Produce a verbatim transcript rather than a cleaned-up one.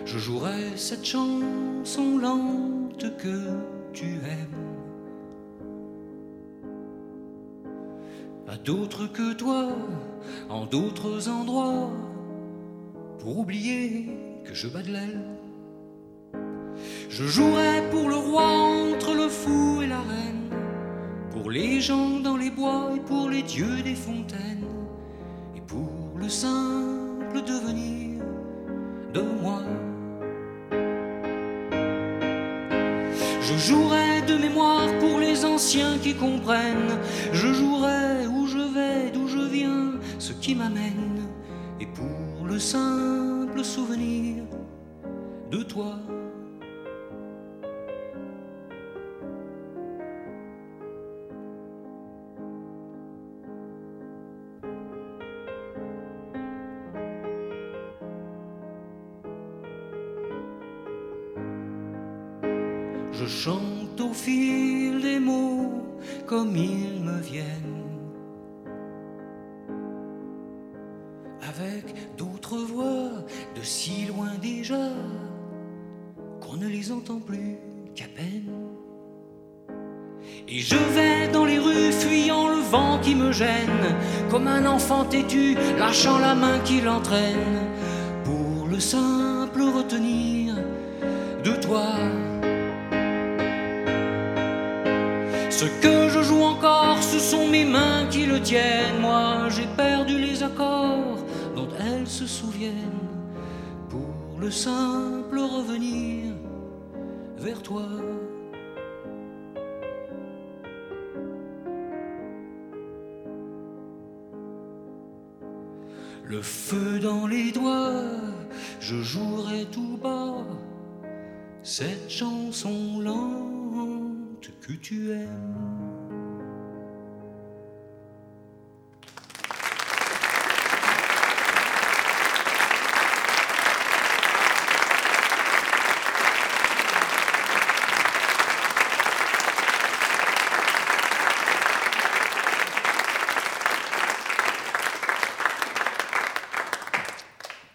je jouerai cette chanson lente que tu aimes. À d'autres que toi, en d'autres endroits, pour oublier que je bats de l'aile. Je jouerai pour le roi entre le fou et la reine, pour les gens dans les bois et pour les dieux des fontaines, et pour le simple devenir de moi. Je jouerai de mémoire pour les anciens qui comprennent. Je jouerai où je vais, d'où je viens, ce qui m'amène, et pour le simple souvenir de toi. Je chante au fil des mots comme ils me viennent, avec d'autres voix de si loin déjà qu'on ne les entend plus qu'à peine. Et je vais dans les rues fuyant le vent qui me gêne, comme un enfant têtu lâchant la main qui l'entraîne, pour le simple retenir de toi. Ce que je joue encore, ce sont mes mains qui le tiennent. Moi, j'ai perdu les accords dont elles se souviennent, pour le simple revenir vers toi. Le feu dans les doigts, je jouerai tout bas cette chanson lente que tu aimes.